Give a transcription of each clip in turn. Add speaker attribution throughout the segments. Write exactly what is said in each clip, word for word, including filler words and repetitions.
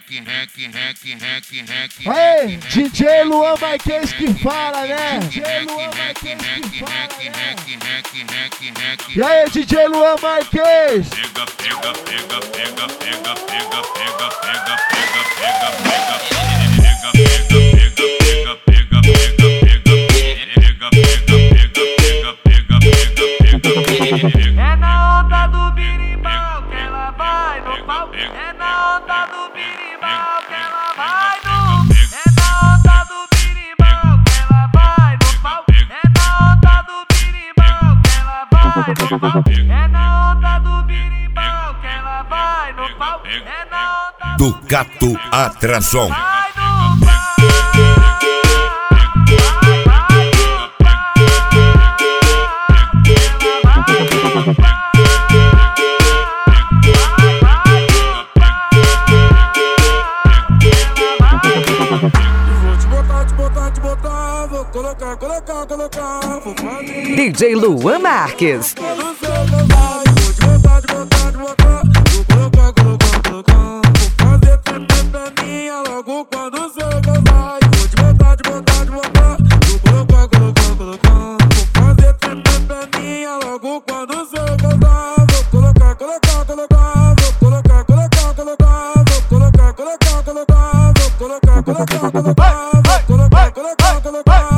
Speaker 1: Aê, D J Luan Marques que fala, né? D J Luan Marques que fala, né? E aí, D J Luan Marques?
Speaker 2: Pega, pega, pega, pega, pega, pega, pega, pega, pega, pega, pega, pega, pega, pega, pega, pega, pega.
Speaker 3: É na onda do birimbau que ela vai no pau. É na onda do birimbau que ela vai no. É na onda do birimbau que ela vai no pau. É na onda do birimbau que ela vai no pau. É na onda do birimbau que ela vai no pau. É na onda
Speaker 4: do Gato Atração.
Speaker 3: vai no pau.
Speaker 5: Colocar, colocar, colocar, vou fazer.
Speaker 6: D J Luan Marques.
Speaker 5: Vou te botar, te botar, te botar. Vou colocar, colocar, colocar. Vou fazer tremendo pra minha logo quando você gozar. Vou te botar, te botar, te botar. Vou colocar, colocar, colocar. Vou fazer tremendo pra minha logo quando você gozar. Vou colocar, colocar, colocar. Vou colocar, colocar, colocar. Vou colocar, colocar, colocar. Vou colocar, colocar, colocar. Vou colocar, colocar, colocar.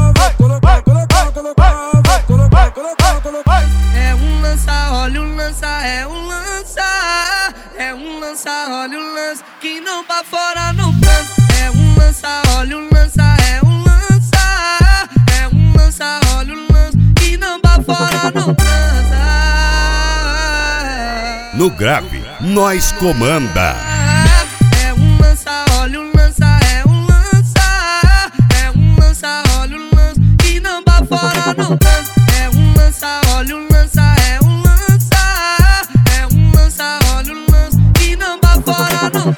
Speaker 3: É um lança, olha o lança, é um lança. É um lança, olha o lança, que não pra fora não cansa. É um lança, olha o lança, é um lança. É um lança, olha o lança, que não pra fora não cansa.
Speaker 4: No grave, nós comanda.
Speaker 3: É um lança, olha o lança, é um lança. É um lança, olha o lança, que não pra fora não cansa. É um lança, olha o lança, é um lança. É um lança, olha o lança, que não pra fora não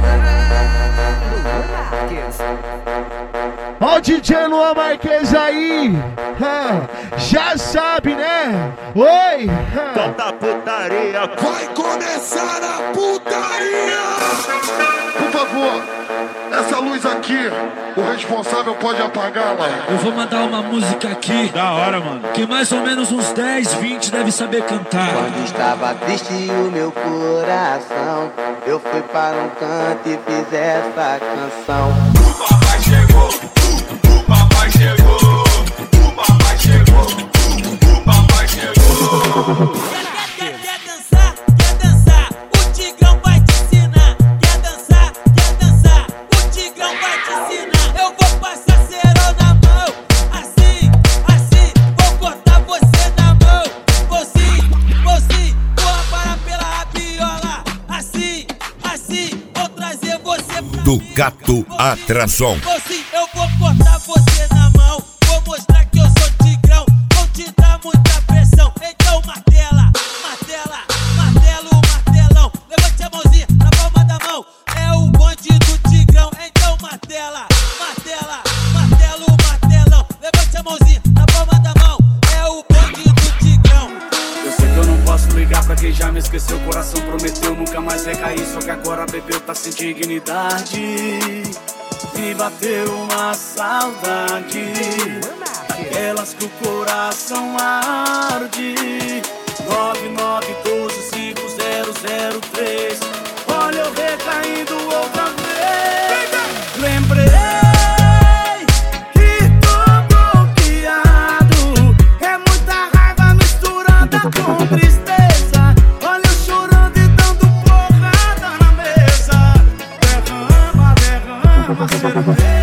Speaker 1: Ó o D J Luan Marques aí, ah, já sabe, né? Oi! Ah.
Speaker 2: Solta a putaria,
Speaker 7: Vai começar a putaria! Por favor, essa luz aqui, o responsável pode apagá-la.
Speaker 8: Eu vou mandar uma música aqui.
Speaker 2: da hora, mano.
Speaker 8: Que mais ou menos uns dez, vinte deve saber cantar.
Speaker 9: Quando estava triste o meu coração, eu fui para um canto e fiz essa canção.
Speaker 7: O papai chegou, o papai chegou, o papai chegou, o papai chegou.
Speaker 3: Quer, quer dançar, quer dançar, o Tigrão vai te ensinar. Quer dançar, quer dançar, o Tigrão vai te ensinar. Eu vou passar cerol na mão, assim, assim, vou cortar você na mão. Vou sim, vou sim, vou aparar pela rabiola. Assim, assim, vou trazer você pra
Speaker 4: Do
Speaker 3: mim.
Speaker 4: Gato Atração.
Speaker 3: Vou sim, eu vou cortar você na mão. Vou mostrar que eu sou Tigrão, vou te dar muita pressão. Então martela, martela, martelo, martelão. Levante a mãozinha na palma da mão. É o bonde do Tigrão. Então martela, martela, martelo, martelão. Levante a mãozinha na palma da mão. É o bonde do Tigrão.
Speaker 8: Eu sei que eu não posso ligar pra quem já me esqueceu. O coração prometeu nunca mais recair. Só que agora bebeu, tá sem dignidade. E bateu uma saudade, aquelas que o coração arde. Nove nove doze cinco zero zero três. Olha eu recaindo outra vez. Lembrei que tô bloqueado. É muita raiva misturada com tristeza. Olha eu chorando e dando porrada na mesa. Derrama, derrama, cerveja.